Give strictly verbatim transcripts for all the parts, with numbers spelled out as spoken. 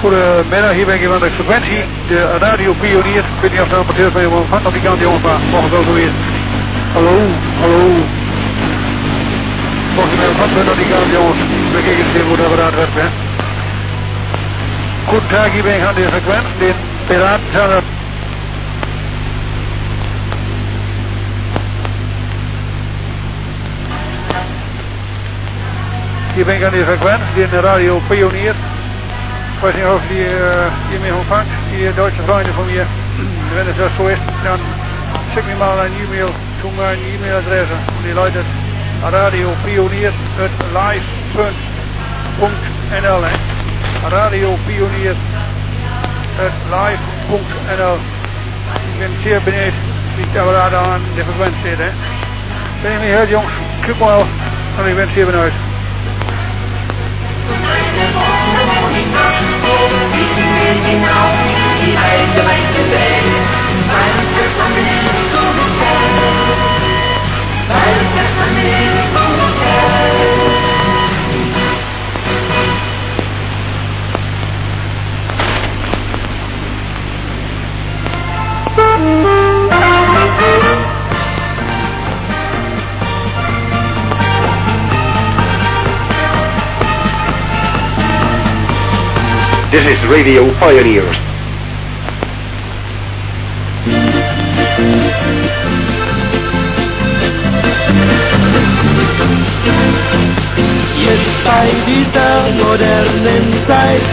Goedemiddag, hier ben ik van de frequentie, de Radio Pionier. Ik weet niet of er een porteur van je ontvangt op die kant, jongens, maar mocht het ook alweer. Hallo, hallo. Mocht je mij ontvangen op die kant, jongens, dan kijk eens even hoe dat apparaat werkt, hè. Goedendag, hier ben ik aan de frequentie, de Piraten. Hier ben ik aan de frequentie, de Radio Pionier. Ik weiß nicht, ob die, äh, ihr mich empfangt, die deutsche Freunde von mir. Wenn es das so ist, dann schick mir mal eine E-Mail zu meiner E-Mail-Adresse. Und die lautet radiopionier at live punt n l. radiopionier at live punt n l. Ik ben zeer benieuwd wie het apparaat aan de frequentie zit, hè. Ben je me heel jongens? Kijk maar, en ik ben zeer benieuwd. This is Radio Pioneers. Jetzt bei dieser modernen Zeit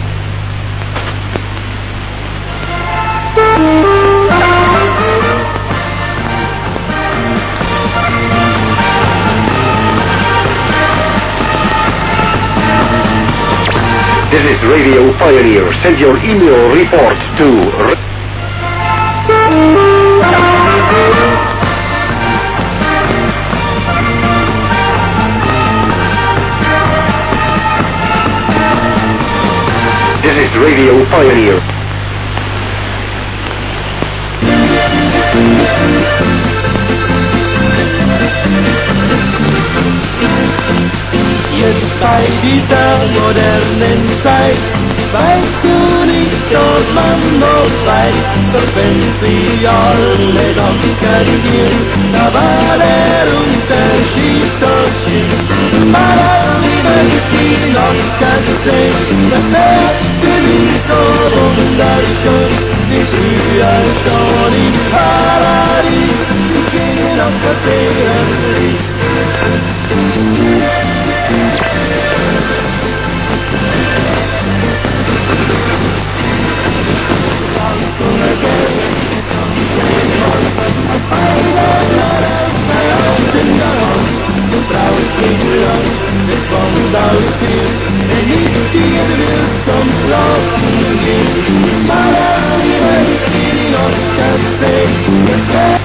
This is Radio Pioneer. Send your email report to This is Radio Pioneer. Jetzt bei dieser modernen Zeit weißt du nicht, ob man noch weiß, doch wenn sie alle doch karikieren, da war der Unterschied so schön. Mal wenn sie noch kann sehen, das wäre nie so wunderschön, wie früher schon im Paradies, die gingen auf das Ehrenlied. Du brauchst nicht lang, es kommt aus dir, wenn ich dir will zum Schlafen gehen. Mal wenn ich noch kann sehen,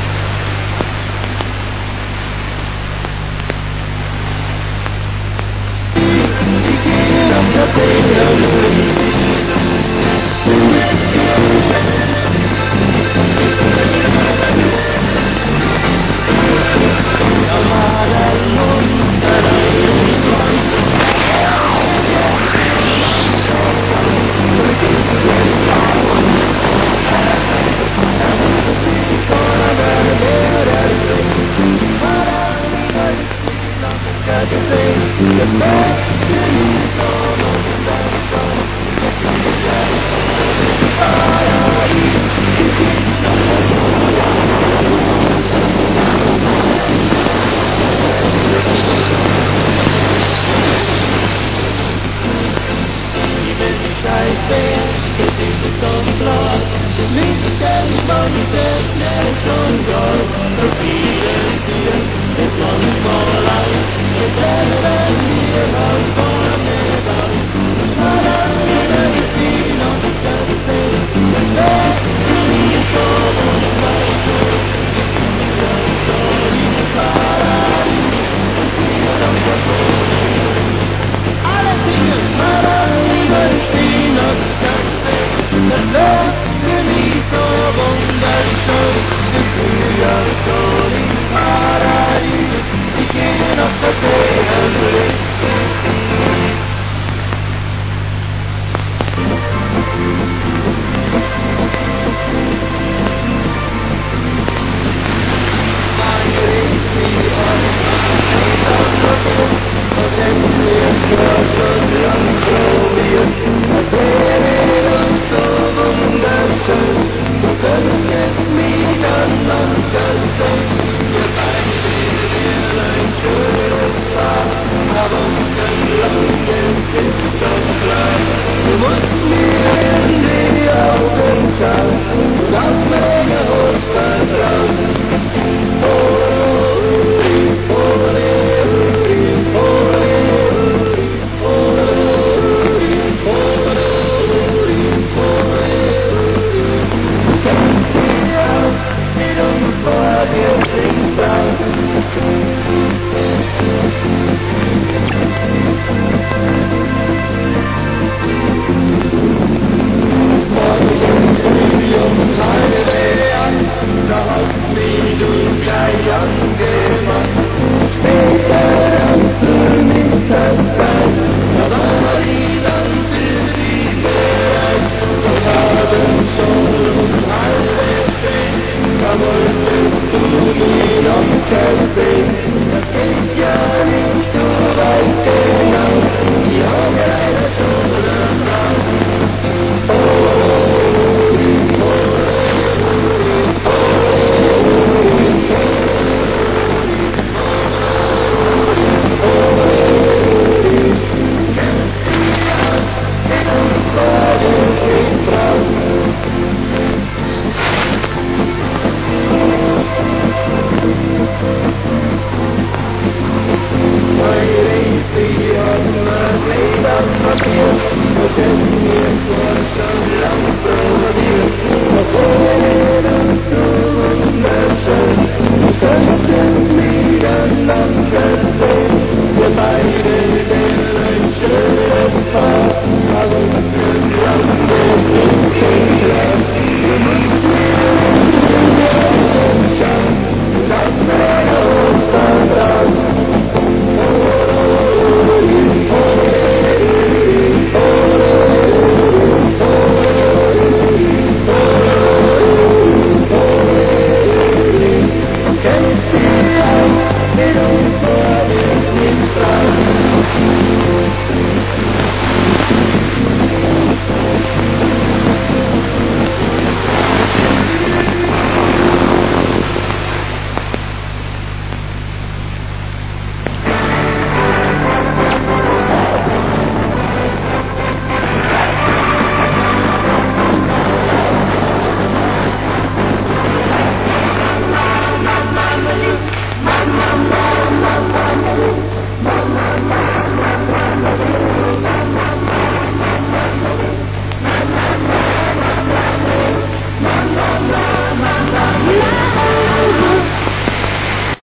Licht, der Sonne, der